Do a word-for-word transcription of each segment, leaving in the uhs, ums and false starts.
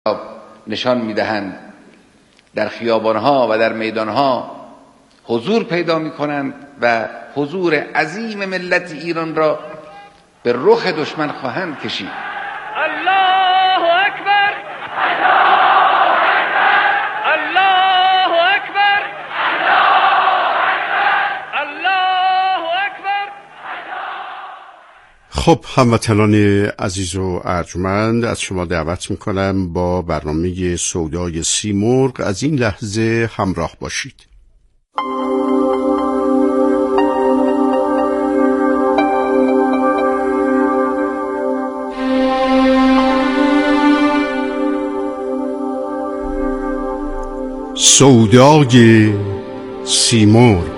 نشان میدهند در خیابانها و در میدانها حضور پیدا میکنند و حضور عظیم ملت ایران را به رخ دشمن خواهند کشید. الله اکبر، الله اکبر، الله اکبر. خب هموطنان عزیز و ارجمند، از شما دعوت میکنم با برنامه سودای سیمرغ از این لحظه همراه باشید. سودای سیمرغ.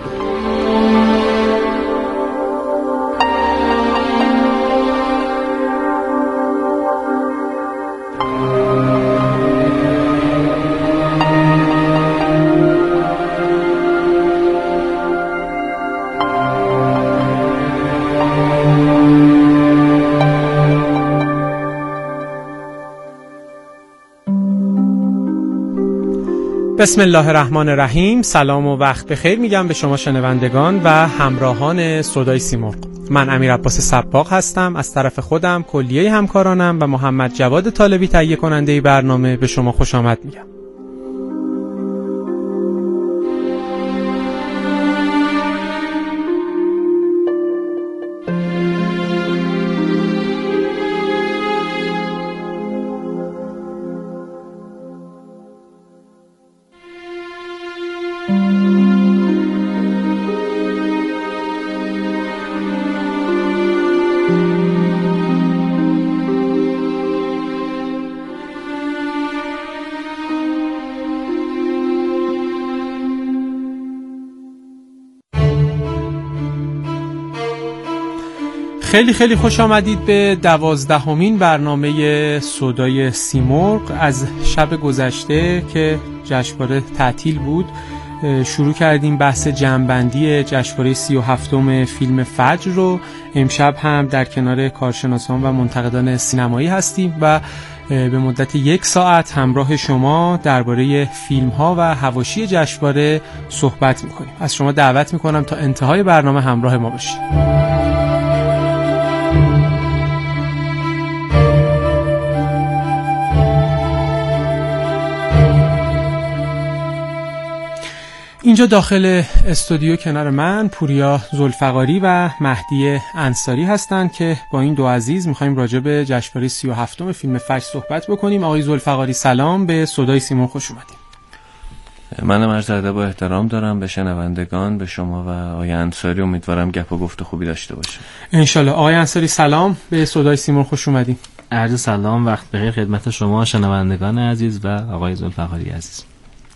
بسم الله الرحمن الرحیم. سلام و وقت بخیر میگم به شما شنوندگان و همراهان سودای سیمرغ. من امیر عباس سباق هستم. از طرف خودم، کلیه همکارانم و محمد جواد طالبی تهیه کننده برنامه به شما خوش آمد میگم. خیلی خیلی خوش آمدید به دوازدهمین برنامه سودای سیمرغ. از شب گذشته که جشنواره تعطیل بود شروع کردیم بحث جمع‌بندی جشنواره سی و هفتم فیلم فجر رو. امشب هم در کنار کارشناسان و منتقدان سینمایی هستیم و به مدت یک ساعت همراه شما درباره فیلم‌ها و حواشی جشنواره صحبت می‌کنیم. از شما دعوت می‌کنم تا انتهای برنامه همراه ما باشید. اینجا داخل استودیو کنار من پوریا ذوالفقاری و مهدی انصاری هستند که با این دو عزیز می‌خوایم راجع به جشنواره سی و هفتم فیلم فجر صحبت بکنیم. آقای ذوالفقاری سلام، به سودای سیمرغ خوش اومدید. منم عرض ادب و احترام دارم به شنوندگان، به شما و آقای انصاری. امیدوارم گپ و گفت خوبی داشته باشیم ان شاء الله. آقای انصاری سلام، به سودای سیمرغ خوش اومدید. عرض سلام، وقت بخیر خدمت شما شنوندگان عزیز و آقای ذوالفقاری عزیز.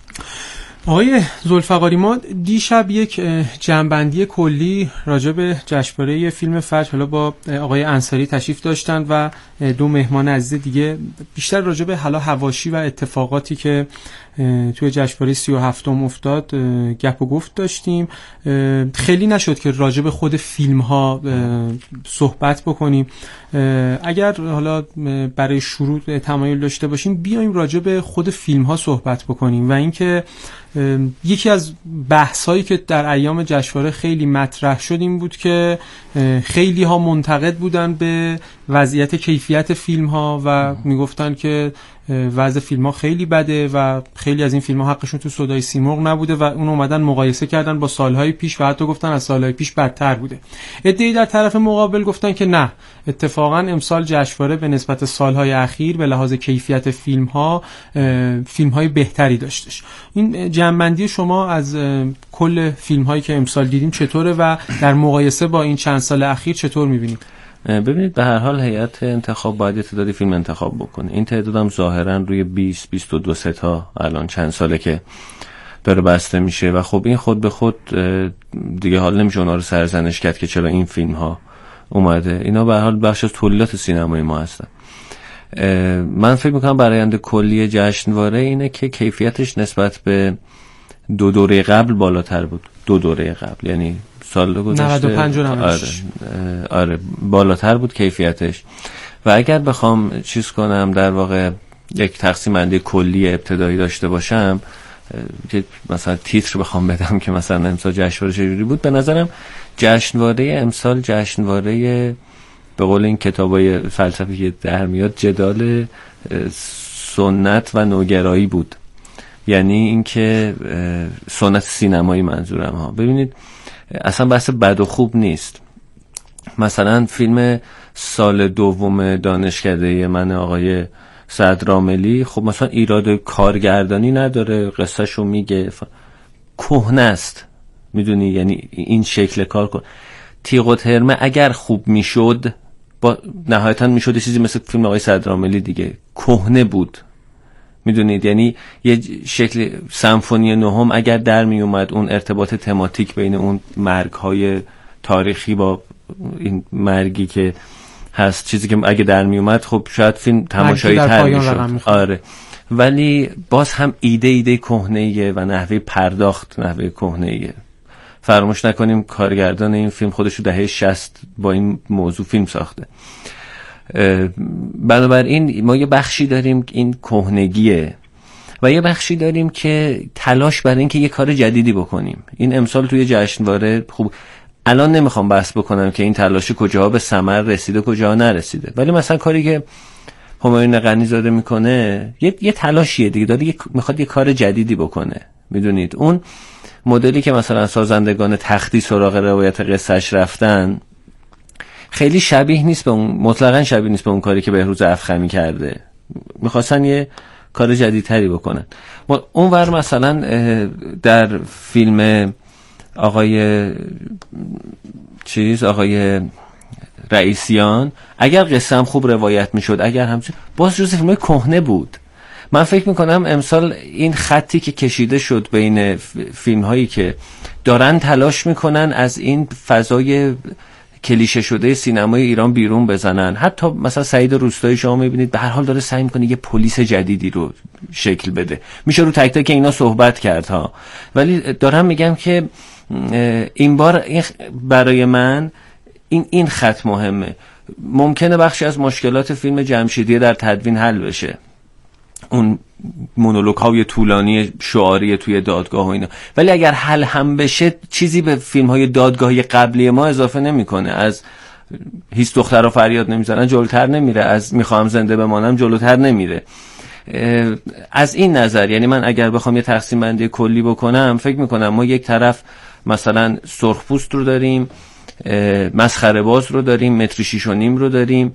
آقای ذوالفقاری، ما دیشب یک جمع‌بندی کلی راجع به جشنواره فیلم فجر حالا با آقای انصاری تشریف داشتند و دو مهمان عزیز دیگه، بیشتر راجع به حالا حواشی و اتفاقاتی که توی جشنواره سی و هفتم افتاد گپ و گفت داشتیم. خیلی نشد که راجع به خود فیلم ها صحبت بکنیم. اگر حالا برای شروع تمایل داشته باشیم بیایم راجع به خود فیلم ها صحبت بکنیم و اینکه یکی از بحث هایی که در ایام جشنواره خیلی مطرح شد این بود که خیلی ها منتقد بودن به وضعیت کیفیت فیلم ها و میگفتن که وضع فیلم ها خیلی بده و خیلی از این فیلم ها حقشون تو سودای سیمرغ نبوده و اون اومدن مقایسه کردن با سالهای پیش و حتی گفتن از سالهای پیش بدتر بوده. عده‌ای در طرف مقابل گفتن که نه، اتفاقا امسال جشنواره به نسبت سالهای اخیر به لحاظ کیفیت فیلم ها فیلم های بهتری داشتش. این جمع‌بندی شما از کل فیلم هایی که امسال دیدیم چطوره و در مقایسه با این چند سال اخیر چطور می‌بینید؟ ببینید، به هر حال هیئت انتخاب باید تعدادی فیلم انتخاب بکنه. این تعدادم ظاهرا روی بیست بیست و دو تا الان چند ساله که داره بسته میشه و خب این خود به خود دیگه حال نمیشه اونا رو سرزنش کرد که چرا این فیلم ها اومده. اینا به هر حال بخش از تولیدات سینمایی ما هستن. من فکر میکنم برآیند کلی جشنواره اینه که کیفیتش نسبت به دو دوره قبل بالاتر بود. دو دوره قبل یعنی سال گذشته نود و پنج و نود و شش. آره, آره بالاتر بود کیفیتش. و اگر بخوام چیز کنم در واقع یک تقسیم بندی کلی ابتدایی داشته باشم، مثلا تیتر بخوام بدم که مثلا امسال جشنواره چجوری بود، به نظرم جشنواره امسال جشنواره به قول این کتابای فلسفی که در میاد جدال سنت و نوگرایی بود. یعنی اینکه سنت سینمایی منظورم ها. ببینید اصلا بحث بد و خوب نیست. مثلا فیلم سال دوم دانشکده من آقای سعد راملی، خب مثلا ایراد کارگردانی نداره، قصهشو میگه، ف... کهنه است، میدونی، یعنی این شکل کار کن. تیغ و ترمه اگر خوب میشد با نهایتا میشد چیزی مثل فیلم آقای سعد راملی دیگه، کهنه بود، میدونید، یعنی یه شکل سمفونی نهم اگر در می اومد اون ارتباط تماتیک بین اون مرگ های تاریخی با این مرگی که هست، چیزی که اگه در می اومد خب شاید فیلم تماشایی تر میشد. آره، ولی باز هم ایده ایده کهنه‌ایه و نحوه پرداخت نحوه کهنه‌ایه. فراموش نکنیم کارگردان این فیلم خودشو دهه شصت با این موضوع فیلم ساخته. بنابراین ما یه بخشی داریم این کهنگیه و یه بخشی داریم که تلاش برای این که یه کار جدیدی بکنیم. این امسال توی جشنواره خوب، الان نمیخوام بحث بکنم که این تلاش کجاها به ثمر رسیده کجاها نرسیده، ولی مثلا کاری که همایون غنی‌زاده میکنه یه یه تلاشیه دیگه، داره میخواد یه کار جدیدی بکنه. میدونید اون مدلی که مثلا سازندگان تختی سراغ روایت قصهش رفتن خیلی شبیه نیست به اون، مطلقاً شبیه نیست به اون کاری که بهروز افخمی کرده. میخواستن یه کار جدیدتری بکنن. اونور مثلا در فیلم آقای چیز آقای رئیسیان اگر قصه هم خوب روایت میشد، اگر هم باز جز فیلمای کهنه بود. من فکر میکنم امسال این خطی که کشیده شد بین فیلم هایی که دارن تلاش میکنن از این فضای کلیشه شده سینمای ایران بیرون بزنن، حتی مثلا سعید روستایی شما میبینید به هر حال داره سعی میکنه یه پلیس جدیدی رو شکل بده. میشه رو تک تک اینا صحبت کرد ها، ولی دارم میگم که این بار برای من این این خط مهمه. ممکنه بخشی از مشکلات فیلم جمشیدی در تدوین حل بشه، اون مونولوگ های طولانی شعاری توی دادگاه و اینا، ولی اگر حل هم بشه چیزی به فیلم های دادگاهی قبلی ما اضافه نمیکنه. از هیچ دخترها فریاد نمیزنن جلوتر نمیره، از میخوام زنده بمانم جلوتر نمیره. از این نظر یعنی من اگر بخوام یه تقسیم بندی کلی بکنم، فکر میکنم ما یک طرف مثلا سرخپوست رو داریم، مسخره باز رو داریم، متر شیش و نیم رو داریم،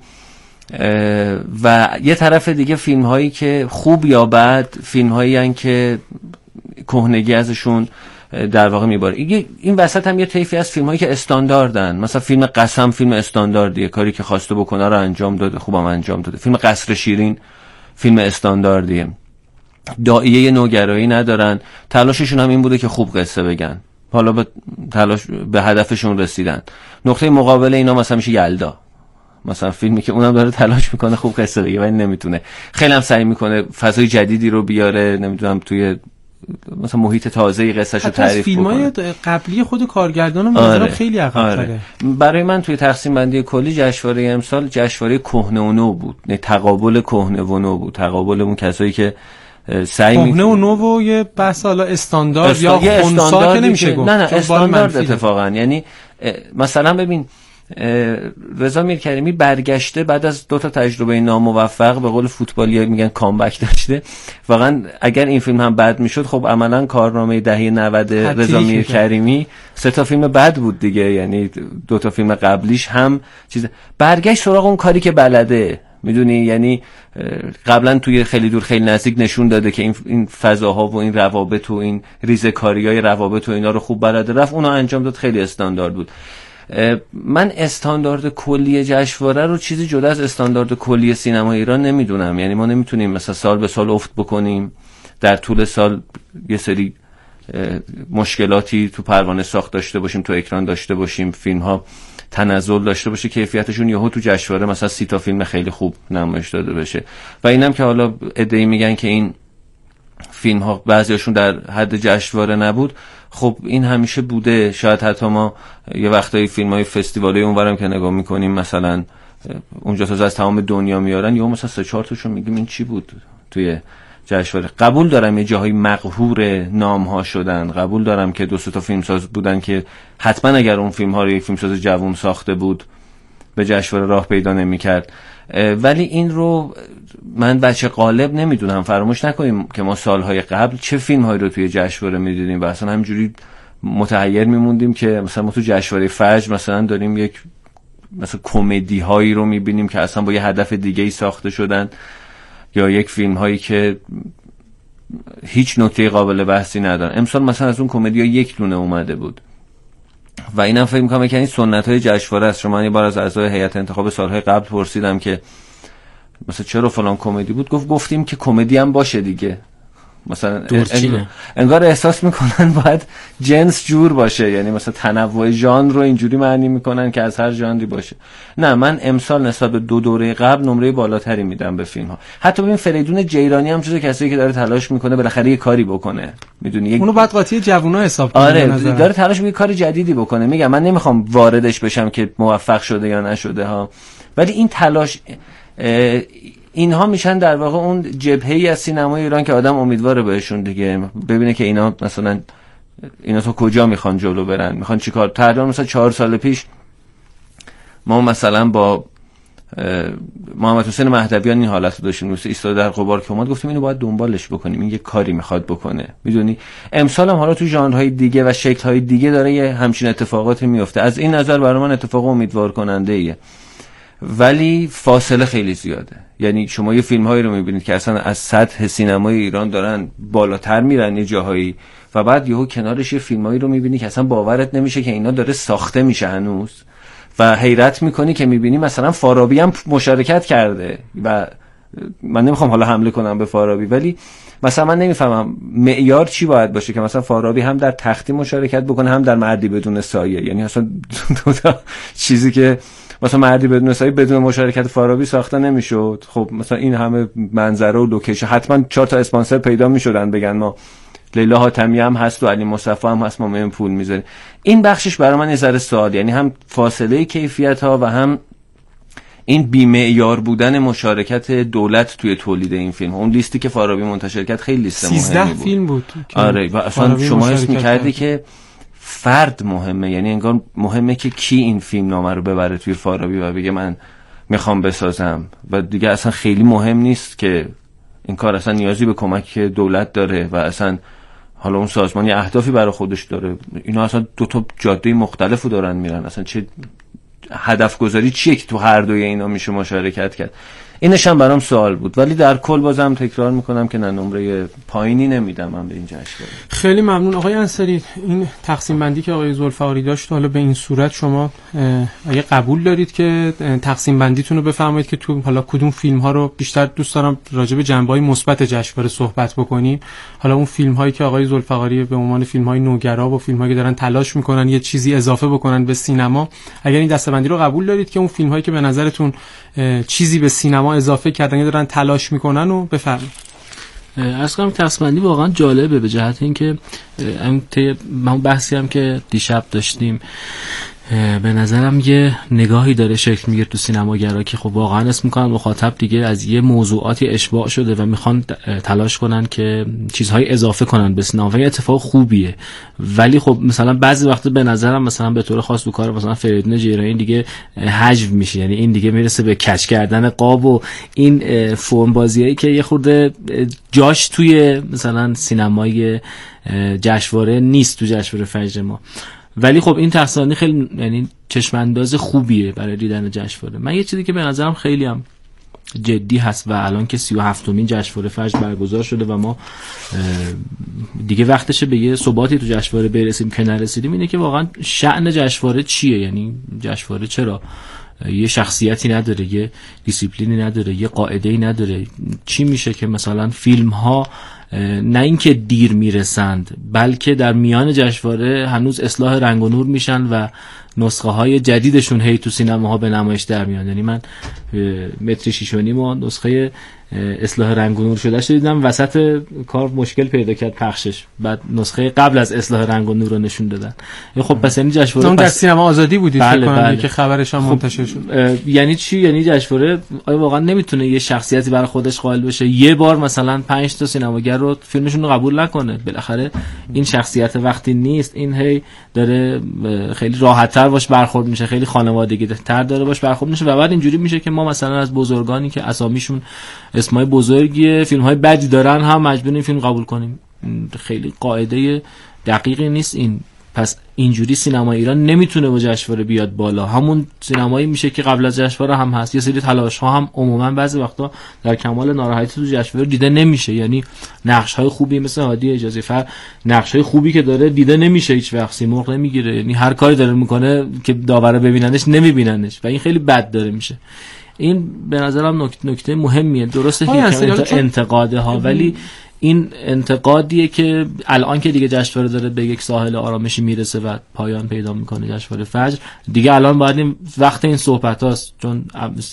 و یه طرف دیگه فیلم هایی که خوب یا بد، فیلم هایی هن که کهنگی ازشون در واقع میباره. این وسط هم یه طیفی از فیلم هایی که استانداردن، مثلا فیلم قسم فیلم استانداردیه، کاری که خواسته بکنه رو انجام داده، خوبم انجام داده. فیلم قصر شیرین فیلم استانداردیه، داعیه نوگرایی ندارن، تلاششون هم این بوده که خوب قصه بگن، حالا به تلاش به هدفشون رسیدن. نقطه مقابل اینا مثلا میشه یلدا، مثلا فیلمی که اونم داره تلاش میکنه خوب قصه بگه ولی نمیتونه، خیلی هم سعی میکنه فضای جدیدی رو بیاره، نمیدونم توی مثلا محیط تازه‌ای قصه‌شو تعریف کنه. فیلم‌های قبلی خود کارگردان هم آره. خیلی عقب‌تره. آره. برای من توی تقسیم بندی کلی جشنواره امسال جشنواره کهنه و نو بود، نه تقابل کهنه و نو بود، تقابل اون کسایی که سعی می کهنه و نو و یه بحث حالا استاندارد یا خنثی که نمیشه گفت، نه نه استاندارد اتفاقا. یعنی مثلا ببین رضا میرکریمی برگشته بعد از دو تا تجربه ناموفق، به قول فوتبالی‌ها میگن کامبک داشته. واقعا اگر این فیلم هم بد میشد خب عملا کارنامه دهه نود رضا میرکریمی سه تا فیلم بد بود دیگه، یعنی دو تا فیلم قبلیش هم چیز. برگشت سراغ اون کاری که بلده، میدونی، یعنی قبلا توی خیلی دور خیلی نزدیک نشون داده که این این فضاها و این روابط و این ریزه‌کاری‌های روابط و اینا رو خوب بلده، رفت اونو انجام داد، خیلی استاندارد بود. من استاندارد کلی جشنواره رو چیزی جدا از استاندارد کلی سینما ایران نمیدونم. یعنی ما نمیتونیم مثلا سال به سال افت بکنیم، در طول سال یه سری مشکلاتی تو پروانه ساخت داشته باشیم، تو اکران داشته باشیم، فیلم ها تنزل داشته باشه، کیفیتشون یهو تو جشنواره مثلا سی تا فیلم خیلی خوب نمایش داده بشه. و اینم که حالا ادعی میگن که این فیلم ها بعضیاشون در حد جشنواره نبود، خب این همیشه بوده. شاید حتی ما یه وقتایی فیلم‌های فستیوالی اونورم که نگاه می‌کنیم مثلا اونجا تا از تمام دنیا میارن، یا مثلا سه چهار تاشون میگیم این چی بود، توی جشنواره. قبول دارم یه جاهای مقهور نام‌ها شدن، قبول دارم که دو سه تا فیلمساز بودن که حتما اگر اون فیلم‌ها رو یک فیلمساز جوان ساخته بود به جشنواره راه پیدا نمی‌کرد، ولی این رو من بچه غالب نمیدونم. فراموش نکنیم که ما سالهای قبل چه فیلم‌هایی رو توی جشنواره می‌دیدیم و اصلا همینجوری متحیر می‌موندیم که مثلا ما تو جشنواره فجر مثلا داریم یک مثلا کمدی هایی رو می‌بینیم که اصلا با یه هدف دیگه‌ای ساخته شدن، یا یک فیلم‌هایی که هیچ نکته قابل بحثی ندارن. امسال مثلا از اون کمدی‌ها یک دونه اومده بود و اینم فکر می‌کنم که این سنت‌های جشنواره است. شما یه بار از اعضای هیئت انتخاب سال‌های قبل پرسیدم که مثلا چرا فلان کمدی بود، گفت گفتیم که کمدی هم باشه دیگه. مثلا انگار, انگار احساس میکنن باید جنس جور باشه، یعنی مثلا تنوع ژانر رو اینجوری معنی میکنن که از هر ژانری باشه. نه، من امسال نسبت به دو دوره قبل نمره بالاتری میدم به فیلم ها. حتی ببین فریدون جیرانی هم جزو کسایی که داره تلاش میکنه بالاخره یه کاری بکنه، میدونی یک... اونو بعد قاطی جوونا حساب کنه. آره داره تلاش میکنه کار جدیدی بکنه. میگم من نمیخوام واردش بشم که موفق شده یا نشده ها، ولی این تلاش اینها میشن در واقع اون جبهه‌ای از سینمای ایران که آدم امیدواره بهشون دیگه، ببینه که اینا مثلا اینا تو کجا میخوان جلو برن، میخوان چیکار. تقریبا مثلا چهار سال پیش ما مثلا با محمد حسین مهدویان این حالت رو داشتیم، مثلا ایستاده در غبار که اومد گفتیم اینو باید دنبالش بکنیم، این یه کاری میخواد بکنه، میدونی. امسال هم حالا تو ژانرهای دیگه و شکل‌های دیگه داره یه همچین اتفاقاتی میفته. از این نظر برای من اتفاق امیدوار کننده ایه، ولی فاصله خیلی زیاده. یعنی شما یه فیلم هایی رو میبینید که اصلا از سطح سینمای ایران دارن بالاتر میرن یه جاهایی، و بعد یهو کنارش یه فیلم هایی رو میبینی که اصلا باورت نمیشه که اینا داره ساخته میشه هنوز، و حیرت میکنی که میبینی مثلا فارابی هم مشارکت کرده. و من نمیخوام حالا حمله کنم به فارابی، ولی مثلا من نمیفهمم معیار چی باید باشه که مثلا فارابی هم در تختی مشارکت بکنه هم در مردی بدون سایه. یعنی اصلا دو تا چیزی که مثلا مردی بدون سایه بدون مشارکت فارابی ساخته نمیشد. خب مثلا این همه منظره و لوکیشن، حتما چهار تا اسپانسر پیدا میشدن بگن ما لیلا حاتمی هم هست و علی مصطفی هم هست، ما میایم پول میذاریم. این بخشش برای من یه ذره سوال، یعنی هم فاصله کیفیت ها و هم این بی‌معیار بودن مشارکت دولت توی تولید این فیلم. اون لیستی که فارابی منتشر کرد خیلی لیست مهمی بود، سیزده فیلم بود. آره، و اصلا شما حس می‌کردی که فرد مهمه، یعنی انگار مهمه که کی این فیلم نامه رو ببره توی فارابی و بگه من میخوام بسازم، و دیگه اصلا خیلی مهم نیست که این کار اصلا نیازی به کمک دولت داره و اصلا حالا اون سازمان یه اهدافی برای خودش داره. اینا اصلا دو تا جاده مختلفو دارن میرن، اصلا چه هدف گذاری چیه که تو هر دوی اینا میشه مشارکت کرد. اینش هم برام سوال بود، ولی در کل بازم تکرار میکنم که نه، نمره پایینی نمیدم من به این جشنواره. خیلی ممنون آقای انصاری. این تقسیم بندی که آقای ذوالفقاری داشت، حالا به این صورت شما اگه قبول دارید که تقسیم بندیتون رو بفرمایید که تو حالا کدوم فیلم ها رو بیشتر دوست دارم راجع به جنبه‌های مثبت جشنواره صحبت بکنیم، حالا اون فیلم هایی که آقای ذوالفقاری به عنوان فیلم های نوگرا و فیلم هایی که دارن تلاش میکنن یه چیزی اضافه بکنن به سینما، اگر این دسته‌بندی رو قبول دارید که اون فیلم هایی که به نظرتون چیزی به سینما اضافه کردن یا دارن تلاش میکنن رو بفرمایید. عرض کنم تقسیم‌بندی واقعا جالبه به جهت اینکه من بحثی هم که دیشب داشتیم به نظرم یه نگاهی داره شکل میگیره تو سینماگرا که خب واقعا اسم میکنن مخاطب دیگه از یه موضوعاتی اشباع شده و میخوان تلاش کنن که چیزهای اضافه کنن به سینما و این اتفاق خوبیه. ولی خب مثلا بعضی وقتا به نظرم مثلا به طور خاص تو کار مثلا فریدون جیرانی دیگه حجو میشه، یعنی این دیگه میرسه به کج کردن قاب و این فرم بازیایی که یه خورده جاش توی مثلا سینمای جشنواره نیست، تو جشنواره فجر ما. ولی خب این تقسیم‌بندی خیلی یعنی چشم انداز خوبیه برای دیدن جشنواره. من یه چیزی که به نظرم خیلی هم جدی هست و الان که سی و هفتمین جشنواره فجر برگزار شده و ما دیگه وقتشه به یه ثباتی تو جشنواره برسیم که نرسیدیم، اینه که واقعا شأن جشنواره چیه. یعنی جشنواره چرا یه شخصیتی نداره، یه دیسیپلینی نداره، یه قاعده‌ای نداره؟ چی میشه که مثلا فیلم ها نه اینکه دیر میرسند بلکه در میان جشنواره هنوز اصلاح رنگ و نور میشن و نسخه های جدیدشون هی تو سینماها به نمایش در میان؟ یعنی من متر شیش و نیم و نسخه اصلاح رنگ و نور شده شد، دیدم وسط کار مشکل پیدا کرد پخشش، بعد نسخه قبل از اصلاح رنگ و نور رو نشون دادن. خب پس یعنی جشنواره اون در سینما آزادی بودید بله فکر کنم بله. که خبرش هم منتشر شد. یعنی چی؟ یعنی جشنواره آیا واقعا نمیتونه یه شخصیتی برای خودش قائل بشه یه بار مثلا پنج تا سینماگر رو فیلمشون رو قبول نکنه؟ بالاخره این شخصیت وقتی نیست، این هی داره خیلی راحت‌تر باش برخورد میشه، خیلی خانوادگی‌تر داره باش برخورد میشه و بعد اینجوری میشه که ما مثلا از بزرگانی که اسامیشون اسمای بزرگی فیلم‌های بدی دارن هم مجبوریم این فیلم قبول کنیم. خیلی قاعده دقیقی نیست این. پس اینجوری سینما ایران نمیتونه با جشنواره بیاد بالا، همون سینمایی میشه که قبل از جشنواره هم هست. یه سری تلاش ها هم عموما بعضی وقتا در کمال ناراحتی تو جشنواره دیده نمیشه، یعنی نقش های خوبی مثل هادی اجازی فر نقش های خوبی که داره دیده نمیشه، هیچ وقت سیمرغ نمیگیره، یعنی هر کاری داره میکنه که داورا ببیننش نمیبیننش و این خیلی بد داره میشه. این به نظرم نکته نکته مهمیه. درسته که انتقاده ها، ولی این انتقادیه که الان که دیگه جشنواره داره به یک ساحل آرامشی میرسه و پایان پیدا میکنه جشنواره فجر، دیگه الان باید این وقت این صحبت هاست، چون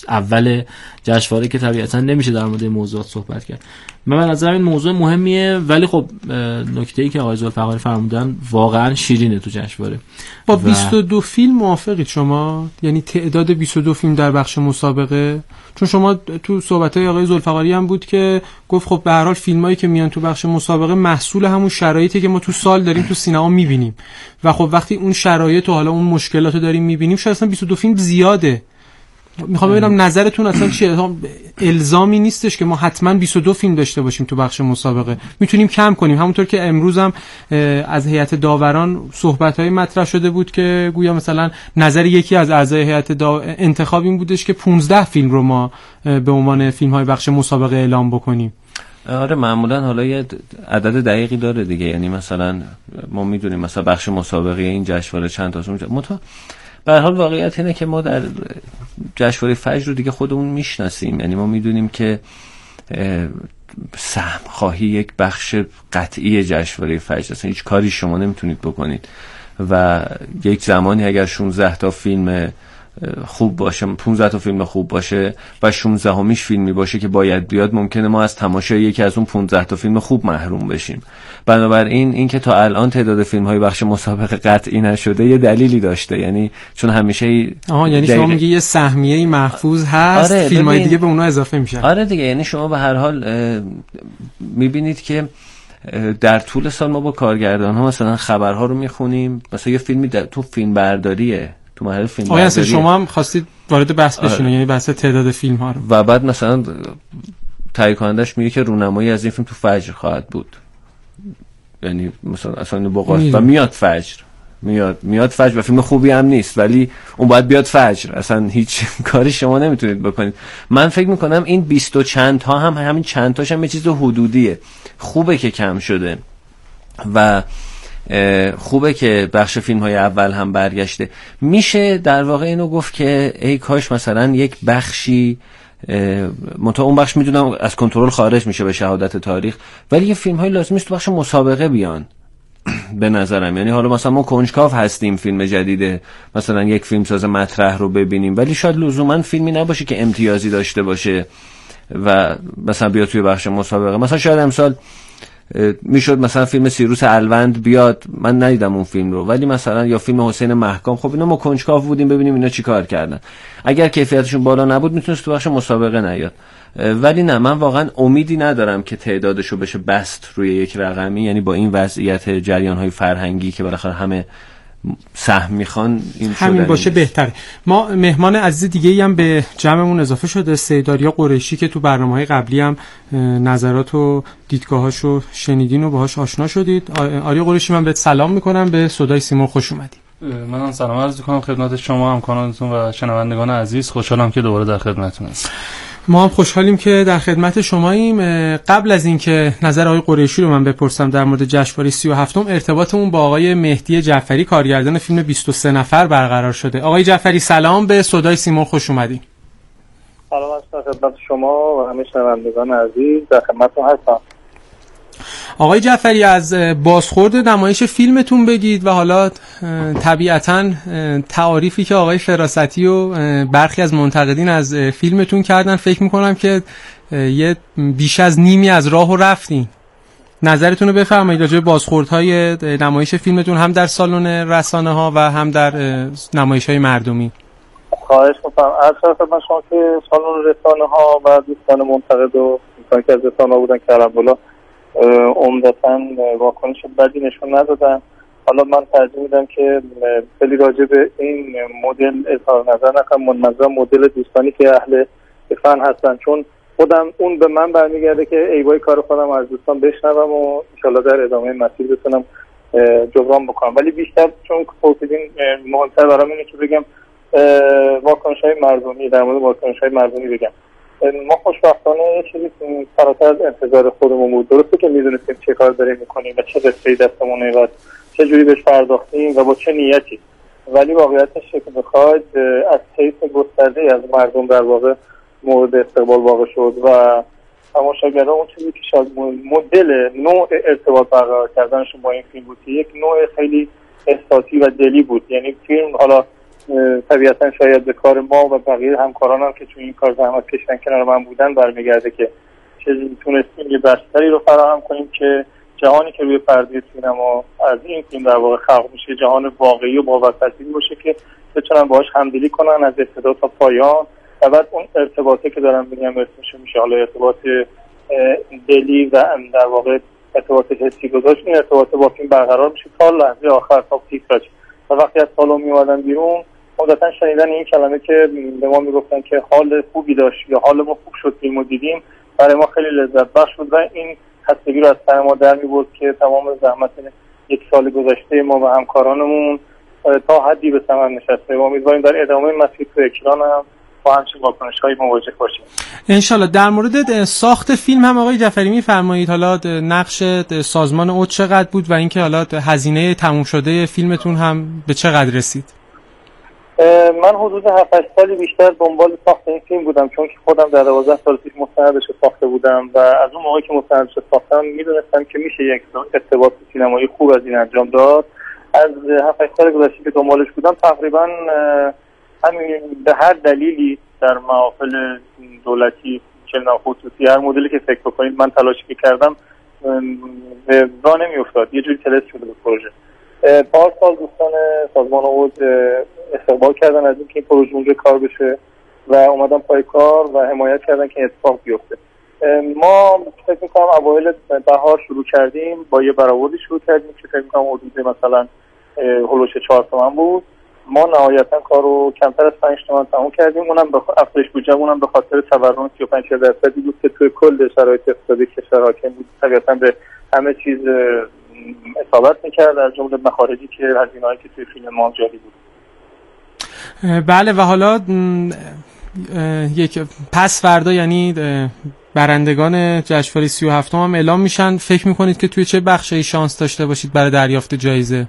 اول جشنواره که طبیعتا نمیشه در مورد موضوعات صحبت کرد. من به نظرم این موضوع مهمیه، ولی خب نکته‌ای که آقای ذوالفقاری فرمودن واقعا شیرینه تو جشنواره. با بیست و دو فیلم موافقید شما؟ یعنی تعداد بیست و دو فیلم در بخش مسابقه؟ چون شما تو صحبت‌های آقای ذوالفقاری هم بود که گفت خب به هر حال فیلمایی که میان تو بخش مسابقه محصول همون شرایطی که ما تو سال داریم تو سینما می‌بینیم و خب وقتی اون شرایط و حالا اون مشکلات رو داریم می‌بینیم، شاید اصلا بیست و دو فیلم زیاده. میخوام ببینم نظرتون اصلا چیه؟ الزامی نیستش که ما حتما بیست و دو فیلم داشته باشیم تو بخش مسابقه، میتونیم کم کنیم. همونطور که امروز هم از هیئت داوران صحبت‌های مطرح شده بود که گویا مثلا نظر یکی از اعضای هیئت دا... انتخاب این بودش که پانزده فیلم رو ما به عنوان فیلم‌های بخش مسابقه اعلام بکنیم. آره معمولا حالا یه عدد دقیقی داره دیگه، یعنی مثلا ما میدونیم مثلا بخش مسابقه این جشنواره چند تاشون متا به هر حال واقعیت اینه که ما در جشنواره فجر رو دیگه خودمون میشناسیم، یعنی ما میدونیم که سهم خواهی یک بخش قطعی جشنواره فجر، اصلا هیچ کاری شما نمیتونید بکنید و یک زمانی اگر شانزده تا فیلم خوب باشه، پانزده تا فیلم خوب باشه و شانزده همیش فیلمی باشه که باید بیاد، ممکنه ما از تماشای یکی از اون پانزده تا فیلم خوب محروم بشیم. بنابراین این که تا الان تعداد فیلم‌های بخش مسابقه قطعی نشده یه دلیلی داشته، یعنی چون همیشه آها یعنی شما میگی یه سهمیه‌ای محفوظ هست، آره فیلم‌های دیگه به اونها اضافه میشن. آره دیگه، یعنی شما به هر حال میبینید که در طول سال ما با کارگردان‌ها مثلا خبرها رو میخونیم، مثلا یه فیلمی در تو فیلم برداریه، تو مرحله فیلم برداری. آیا شما هم خواستید وارد بحث بشین؟ آره. یعنی بحث تعداد فیلم ها رو و بعد مثلا تهیه کنندش میگه که رونمایی از این فیلم تو فجر خواهد بود، یعنی مثلا اصلا بقاط و میاد فجر، میاد میاد فجر و فیلم خوبی هم نیست ولی اون باید بیاد فجر، اصلا هیچ کاری شما نمیتونید بکنید. من فکر میکنم این بیست و چند تا هم همین چند تاش هم یه چیز حدودیه، خوبه که کم شده و خوبه که بخش فیلم های اول هم برگشته. میشه در واقع اینو گفت که ای کاش مثلا یک بخشی منتها اون بخش میدونم از کنترل خارج میشه به شهادت تاریخ، ولی یه فیلم های لازمی است تو بخش مسابقه بیان به نظرم. یعنی حالا مثلا ما کنجکاو هستیم فیلم جدید مثلا یک فیلم ساز مطرح رو ببینیم، ولی شاید لزوما فیلمی نباشه که امتیازی داشته باشه و مثلا بیاد توی بخش مسابقه. مثلا شاید امسال میشد مثلا فیلم سیروس الوند بیاد، من ندیدم اون فیلم رو، ولی مثلا یا فیلم حسین محکام، خب اینا ما کنجکاو بودیم ببینیم اینا چی کار کردن، اگر کیفیتشون بالا نبود میتونست تو بخش مسابقه نیاد. ولی نه، من واقعا امیدی ندارم که تعدادشو بشه بست روی یک رقمی، یعنی با این وضعیت جریان‌های فرهنگی که بالاخره همه سهم میخوان این همین باشه بهتره. ما مهمان عزیز دیگه ای هم به جمعمون اضافه شده، سیدآریا قریشی، که تو برنامه‌های قبلی هم نظرات و دیدگاهاشو شنیدین و باهاش آشنا شدید. آریا قریشی، من بهت سلام میکنم، به صدای سیمرغ خوش اومدی. من هم سلام عرض میکنم خدمت شما، همکارانتون و شنوندگان عزیز. خوشحالم که دوباره در خدمتتون هستم. ما هم خوشحالیم که در خدمت شماییم. قبل از اینکه نظر آقای قریشی رو من بپرسم در مورد جشنواره سی و هفتم، ارتباطمون با آقای مهدی جعفری، کارگردان فیلم بیست و سه نفر برقرار شده. آقای جعفری سلام، به صدای سیمرغ خوش اومدین. سلام هستم خدمت شما و همه شنوندگان عزیز، در خدمتتون هستم. آقای جعفری، از بازخورد نمایش فیلمتون بگید و حالا طبیعتاً تعاریفی که آقای فراستی و برخی از منتقدین از فیلمتون کردن، فکر میکنم که یه بیش از نیمی از راهو رفتین. نظرتون رو بفرمایید راجع به بازخوردهای نمایش فیلمتون هم در سالن رسانه ها و هم در نمایش های مردمی. خواهش می‌کنم. از طرف شما که سالن رسانه ها و دوستان منتقد و دوستان که از رسانه ها بودن که علم‌الله عمدتاً واکنش بدی نشون ندادن. حالا من ترجیح میدم که خیلی راجع به این مدل اظهار نظر نکنم، منظورم مدل دوستانی که اهل فن هستن، چون خودم اون به من برمیگرده که ایوای کار خودم از دوستان بشنوم و ان شاءالله در ادامه مسیر بتونم جبران بکنم. ولی بیشتر چون پرسیدین مهمتر برام اینه که بگم واکنش‌های مردمی، در مورد واکنش‌های مردمی بگم. ما خوشبختانه یه چیزی فراتر از انتظار خودمون بود. درسته که میدونستیم چه کار داریم میکنیم و چه قصه‌ای دستمونه و چه جوری بهش پرداختیم و با چه نیتی، ولی واقعیتش که بخواید از طیف گسترده‌ای از مردم در واقع مورد استقبال واقع شد و تماشاگرها اون چیزی که شاید مدل نوع ارتباط برقرار کردنشون با این فیلم بود که یک نوع خیلی احساسی و دلی بود. یعنی فیلم حالا طبیعتا شاید به کار ما و بقیه همکاران هم که توی این کار زحمت کشیدن کنار من بودن برمیگرده که چیزی تونستیم یه بستری رو فراهم کنیم که جهانی که روی پرده سینما از این فیلم در واقع خلق میشه جهان واقعی و باورپذیری باشه که بتونن باهاش همدلی کنن از ابتدا تا پایان. و بعد اون ارتباطی که دارم میگم اسمش میشه حالا ارتباط دلی و در واقع ارتباط حسی گذاشت، این ارتباط با فیلم برقرار میشه تا لحظه آخر تا تیتراژ. و وقتی از سالن میومدن بیرون عادتا شنیدن این کلمه که به ما میگفتن که حال خوبی داشت یا حال ما خوب شد فیلمو دیدیم، برای ما خیلی لذت بخش بود و این خستگی رو از سر ما در می‌برد که تمام زحمت یک سال گذشته ما و همکارانمون تا حدی به ثمر نشسته و امیدواریم در ادامه مسیر تو اکران هم با همچین واکنش‌هایی مواجه باشیم انشالله. در مورد ساخت فیلم هم آقای جعفری می‌فرمایید حالا نقش سازمان اوت چقدر بود و اینکه حالا هزینه تموم شده فیلمتون هم به چقدر رسید؟ من حدود هفت هشت سالی بیشتر دنبال ساخت این فیلم بودم، چون که خودم در دوازده سال پیش مستندش ساخته بودم و از اون موقعی که مستندش ساختم میدونستم که میشه یک ارتباط سینمایی خوب از این انجام داد. از هفت هشت سال گذشته که دنبالش بودم تقریبا همین به هر دلیلی در محافل دولتی چه خصوصی هر مدلی که فکر بکنید من تلاش می‌کردم به راه نمی‌افتاد، یه جوری تلس شده به پروژه. پارسال دوستان سازمان اوت استقبال کردن از اینکه این پروژه اونجا کار بشه و اومدن پای کار و حمایت کردن که اتفاق بیفته. ما فکر می‌کنم اوایل بهار شروع کردیم، با یه برآوردی شروع کردیم که فکر می‌کنم حدود مثلا هولوش چهار تومن بود. ما نهایتا کارو کمتر از پنج تومن تموم کردیم، اونم به افزایش بودجه‌مونم به خاطر تورم سی و پنج درصدی بود که توی کل شرایط اقتصادی کشور حاکم بود، طبیعتا به همه چیز اصابت میکرد از جمله مخارجی که هزینه‌ای که توی فیلم ما جاری بود. بله و حالا یک پس فردا یعنی برندگان جشنواره سی و هفتم هم اعلام میشن. فکر میکنید که توی چه بخشی شانس داشته باشید برای دریافت جایزه؟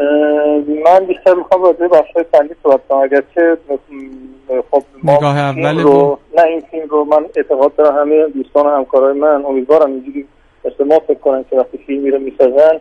من بیشتر میخوام راجع به بخش‌های فنی صحبت کنم، اگرچه خب نگاه اول رو نه این فیلم رو من اعتقاد دارم همه دوستان و همکارای من امیدوارم اینجوری مثل ما فکر کنن که وقتی فیلمی رو میسازن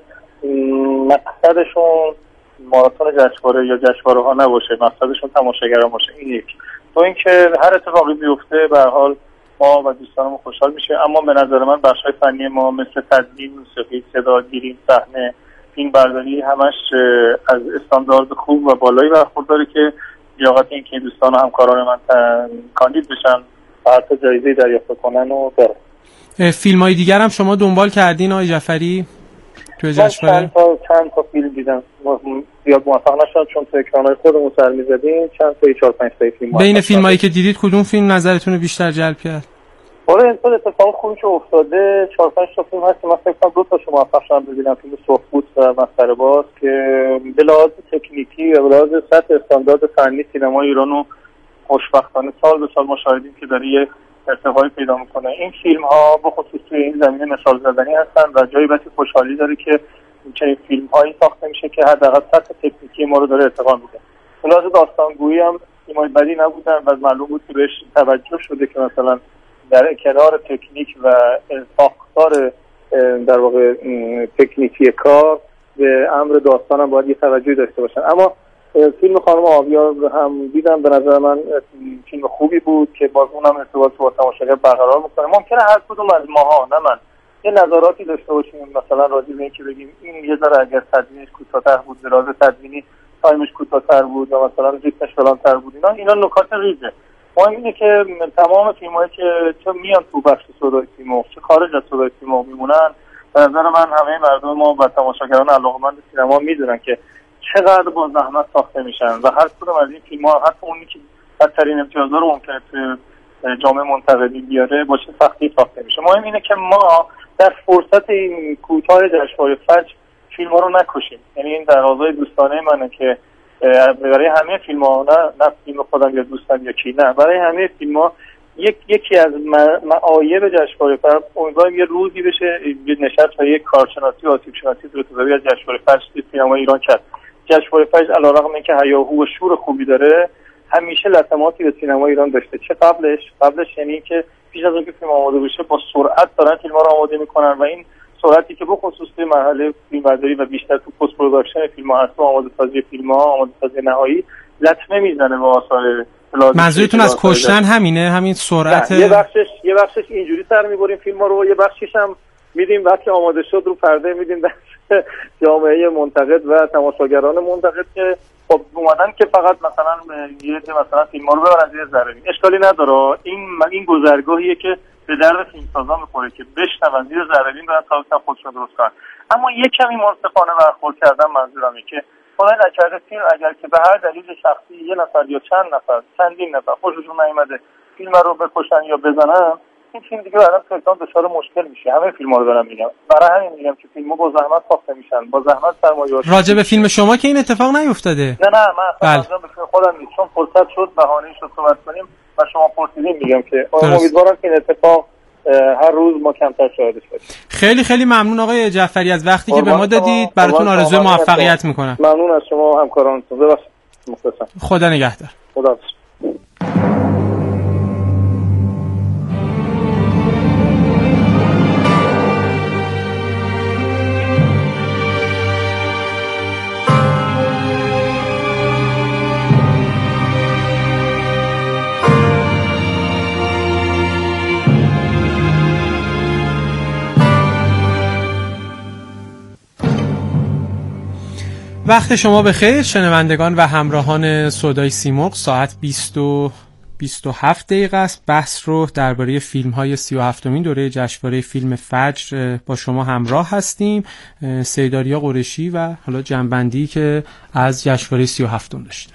مقصدشون ماراتون جشنواره یا جشنواره ها نباشه، مقصدشون تماشاگران باشه. این یک. تو اینکه هر اتفاقی بیفته به هر حال ما و دوستانمون خوشحال میشه، اما به نظر من بخش‌های فنی ما مثل تدوین، موسیقی، صداگیری، صحنه، فیلم برداری همش از استاندارد خوب و بالایی برخورداره که لیاقت این که دوستان و همکاران من کاندید بشن و حتی جایزه دریافت کنن و داره. فیلم‌های دیگر هم شما دنبال کردین آقای جعفری توی جشنواره؟ چند تا چند تا فیلم دیدم، زیاد موفق نشدم چون تو اکران‌های خودمون سر می‌زدیم. چند تا چهار پنج تا فیلم بین فیلمایی که دیدید کدوم فیلم نظرتون رو بیشتر جلب کرد؟ آره این اتفاق خوبی که افتاده چهار پنج تا فیلم هست که من فکر کنم دو تاشو موفق شدم ببینم. فیلم سرخپوست و مسخره باز که به لحاظ تکنیکی و به لحاظ سطح استاندارد فنی سینما ایرانو خوشبختانه سال به سال ما شاهدیم که داره یه ارتقایی پیدا میکنه. این فیلم ها به خصوص توی این زمینه مثال زدنی هستن و جایی بسی خوشحالی داره که چنین فیلم هایی ساخته میشه که حداقل سطح تکنیکی ما رو داره ارتقا میده. به لحاظ داستانگویی هم فیلم‌های بدی نبودن و معلوم بود که بهش توجه شده که مثلا در کنار تکنیک و ساختار در واقع تکنیکی کار به امر داستان هم باید یه توجهی داشته باشن. اما فیلم خانم آبیار هم دیدم، به نظر من فیلم خوبی بود که باز اونم ارتباط با تماشاگر برقرار میکنه. ممکنه هر کدوم از ماها، نه من، یه نظراتی داشته باشیم مثلا راجع به اینکه بگیم این یه ذره اگر تدوینش کوتاه‌تر بود، دراز تدوینی تایمش کوتاه‌تر بود یا مثلا ریتمش فلان‌تر بود، اینا اینا نکات ریزه. مهم اینه که تمام فیلمایی که چه میان تو بخش صدای سیمرغ چه خارج از صدای سیمرغ میمونن، به نظر من همه مردم ما و تماشاگران علاقه‌مند سینما میدونن که چقدر با زحمت ساخته میشن و هر کدوم از این فیلم‌ها حتی اونی که بدترین امتیازها رو ممکنه تو جامعه منتقدی بیاره با چه سختی ساخته میشه. مهم اینه که ما در فرصت این کوتاه جشنواره فجر فیلم‌ها رو نکشیم. یعنی این تقاضای دوستانه منه که برای همه فیلم‌ها، نه نه فیلم خودم یا دوستم یا کی، نه، برای همه فیلم‌ها یک یکی از معایب جشنواره فجر امیدوارم یه روزی بشه یه نشست و یک کارشناسی و آسیب شناسی درست‌حسابی از جشنواره فجر سینما ایران کرد. جشنواره فجر علیرغم اینکه هیاهو و شور خوبی داره، همیشه لطماتی به سینما ایران داشته. چه قبلش قبلش یعنی که پیش از اینکه فیلم آماده بشه با سرعت دارن فیلم‌ها رو آماده می‌کنن و این سرعتی که به خصوص توی مرحله فیلمبرداری و بیشتر تو پست پروداکشن فیلم‌ها هست و آماده سازی فیلم‌ها، آماده سازی نهایی لطمه میزنه به آثار. منظورتون از کشتن همینه، همین سرعت؟ یه بخشش یه بخشش اینجوری سر می‌بریم فیلم‌ها رو، یه بخشش هم میدیم وقتی آماده شد رو پرده میدیم دست جامعه منتقد و تماشاگران منتقد که خب اومدن که فقط مثلا یه مثلا فیلم‌ها رو ببرن زیر ذره. اشکالی نداره، این این گذرگاهیه که به درد فیلمسازا می‌خوره که بشنون زیر ذره بین برن تا خودشون درست کنن. اما یه کمی منصفانه برخورد کردن منظورمه که خدای نکرده فیلم اگر که به هر دلیل شخصی یه نفر یا چند نفر چندین نفر خوششون نیومده فیلم رو بکشن یا بزنن، این فیلم دیگه بعداً کلاً دچار مشکل میشه. همه فیلم‌ها رو دارم میگم، برای همین میگم که فیلم‌ها با زحمت ساخته میشن، با زحمت سرمایه‌گذاری. راجع به فیلم شما که این اتفاق نیفتاده؟ نه نه من اصلا به فیلم خودم نیست، چون فرصت شد بهانه‌ای شد صحبت کنیم و شما پرسیدین، میگم که امیدوارم که این اتفاق هر روز ما کمتر شاهدش باشیم. خیلی خیلی ممنون آقای جعفری از وقتی که به ما دادید. براتون آرزوی موفقیت میکنم. ممنون از شما و همکارانتون. ببخشید. مخلصم. خدا نگهدار. خدا. وقت شما بخیر شنوندگان و همراهان صدای سیمرغ. ساعت بیست و بیست و هفت دقیقه است. بحث رو درباره فیلم‌های سی و هفتمین دوره جشنواره فیلم فجر با شما همراه هستیم. سیداریا قریشی و حالا جنبندی که از جشنواره سی و هفتم داشته.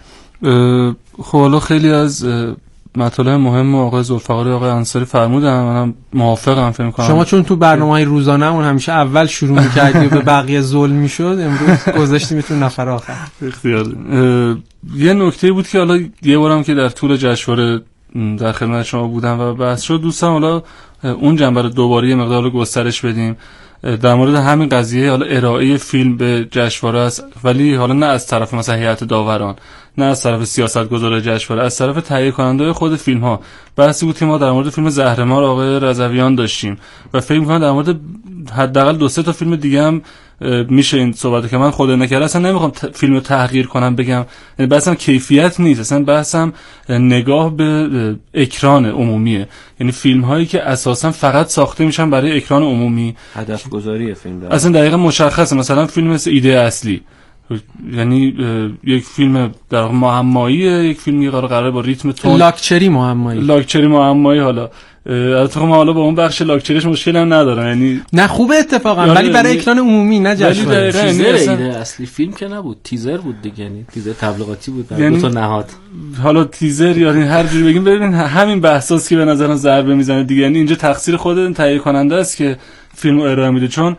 خب حالا خیلی از مطالب مهم آقای ذوالفقاری آقای انصاری فرمودن، منم موافقم. فکر می‌کنم شما چون تو برنامه‌های روزانه‌مون همیشه اول شروع می‌کردی و به بقیه ظلم می‌شد، امروز گذاشتیمتون نفر آخر. اختیار. یه نکته بود که حالا یه بارم که در طول جشنواره در خدمت شما بودم و بحث شد، دوستان حالا اون جنبه رو دوباره یه مقدار گسترش بدیم در مورد همین قضیه. حالا ارائه فیلم به جشنواره است، ولی حالا نه از طرف مثلا هیئت داوران، نه از طرف سیاستگزار جشنواره، از طرف تهیه کننده خود فیلم ها. بحثی بود که ما در مورد فیلم زهرمار آقای رضویان داشتیم و فکر می‌کنم در مورد حداقل دو سه تا فیلم دیگه هم میشه این صحبت که من خود نکردم. اصلا نمیخوام ت... فیلم رو تحقیر کنم بگم، یعنی بحثم کیفیت نیست، اصلا بحثم نگاه به اکران عمومیه. یعنی فیلم هایی که اساسا فقط ساخته میشن برای اکران عمومی، هدف گذاری فیلم داره. اصلا دقیقاً مشخصه. مثلا فیلم مثل ایده اصلی، یعنی یک فیلم در معماییه، یک فیلمی قرار قراره با ریتم تون لاکچری معمایی لاکچری معمایی حالا البته ما حالا با اون بخش لاکچریش مشکل هم ندارم، یعنی نه خوبه اتفاقا، ولی برای اکران عمومی نه جشنواره. تیزر ایده اصلی فیلم که نبود، تیزر بود دیگه، یعنی تیزر تبلیغاتی بود در دو تا نهاد. حالا تیزر یعنی هر جوری بگیم، ببین همین بحثاست که به نظرم ضربه میزنه دیگه. یعنی اینجا تقصیر خود تهیه کننده است که فیلمو ارائه میده، چون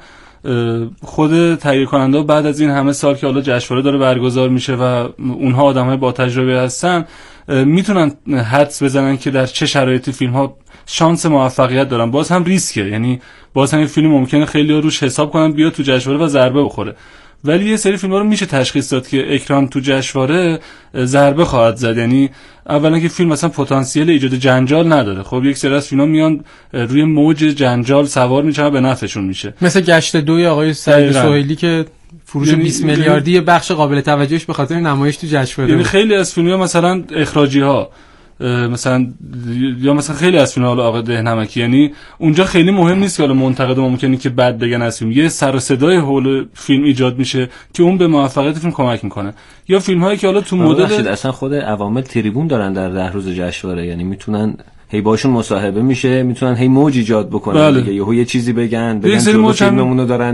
خود تهیه کننده بعد از این همه سال که حالا جشنواره داره برگزار میشه و اونها آدمای با تجربه هستن، میتونن حدس بزنن که در چه شرایطی فیلم ها شانس موفقیت دارن. باز هم ریسکه، یعنی باز هم این فیلم ممکنه خیلی ها روش حساب کنن بیاد تو جشنواره و ضربه بخوره، ولی یه سری فیلم ها رو میشه تشخیص داد که اکران تو جشنواره ضربه خواهد زد. یعنی اولا که فیلم مثلا پتانسیل ایجاد جنجال نداره. خب یک سری از فیلم‌ها میان روی موج جنجال سوار میشن و به نفعشون میشه، مثل گشت دوی آقای سعید سهیلی که فروش یعنی بیست میلیاردی بخش قابل توجهش به خاطر نمایش تو جشنواره. یعنی خیلی از فیلم‌ها مثلا اخراجی ها مثلا یا مثلا خیلی از فیلم‌ها آقا دهنمکی، یعنی اونجا خیلی مهم نیست که حالا منتقد ممکنه که بد بگن از فیلم، یه سر و صدای حول فیلم ایجاد میشه که اون به موفقیت فیلم کمک میکنه. یا فیلم‌هایی که حالا تو مدل اصلا خود عوامل تریبون دارن در ده روز جشنواره، یعنی میتونن هی باشون مصاحبه میشه، میتونن هی موج ایجاد بکنن دیگه، یهو یه چیزی بگن بگن جلو فیلممونو دارن